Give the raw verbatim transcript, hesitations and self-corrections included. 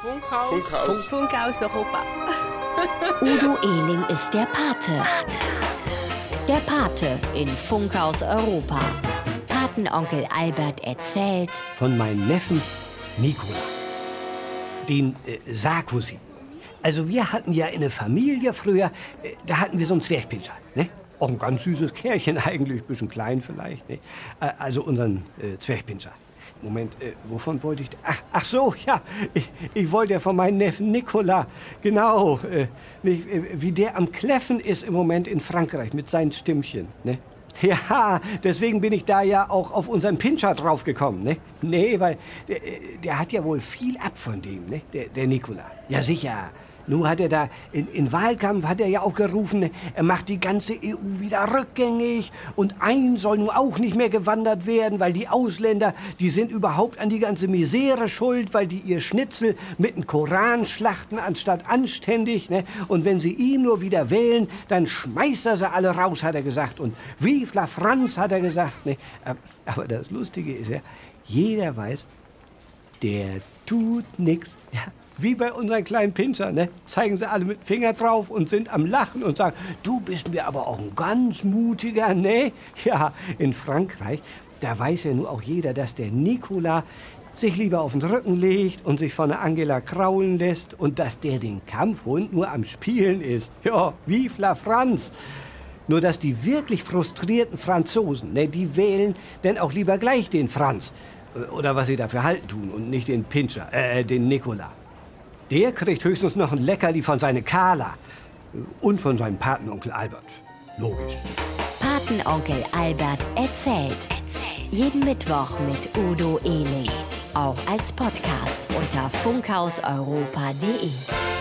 Funkhaus. Funkhaus. Funkhaus Europa. Udo Ehling ist der Pate. Der Pate in Funkhaus Europa. Patenonkel Albert erzählt von meinem Neffen Nikola, den äh, Sarkozy. Also wir hatten ja in der Familie früher, äh, da hatten wir so einen Zwergpinscher, ne? Auch ein ganz süßes Kerlchen eigentlich, ein bisschen klein vielleicht, ne? Äh, also unseren äh, Zwergpinscher. Moment, äh, wovon wollte ich... Ach, ach so, ja, ich, ich wollte ja von meinem Neffen Nikola, genau, äh, nicht, äh, wie der am Kläffen ist im Moment in Frankreich mit seinen Stimmchen, ne? Ja, deswegen bin ich da ja auch auf unseren Pinscher draufgekommen, ne? Nee, weil der, der hat ja wohl viel ab von dem, ne? Der, der Nikola. Ja, sicher. Nun hat er da, in, in Wahlkampf hat er ja auch gerufen, er macht die ganze E U wieder rückgängig und ein soll nun auch nicht mehr gewandert werden, weil die Ausländer, die sind überhaupt an die ganze Misere schuld, weil die ihr Schnitzel mit dem Koran schlachten anstatt anständig, ne? Und wenn sie ihn nur wieder wählen, dann schmeißt er sie alle raus, hat er gesagt. Und Vive la France, hat er gesagt, ne? Aber das Lustige ist ja, jeder weiß, der tut nix, ja. Wie bei unseren kleinen Pinscher, ne? Zeigen sie alle mit dem Finger drauf und sind am Lachen und sagen, du bist mir aber auch ein ganz mutiger, ne? Ja, in Frankreich, da weiß ja nur auch jeder, dass der Nikola sich lieber auf den Rücken legt und sich von der Angela kraulen lässt und dass der den Kampfhund nur am Spielen ist. Ja, vive la France! Nur dass die wirklich frustrierten Franzosen, ne, die wählen dann auch lieber gleich den Franz. Oder was sie dafür halten tun und nicht den Pinscher, äh, den Nikola. Der kriegt höchstens noch ein Leckerli von seiner Carla und von seinem Patenonkel Albert. Logisch. Patenonkel Albert erzählt. erzählt. Jeden Mittwoch mit Udo Ehling. Auch als Podcast unter funkhauseuropa punkt de.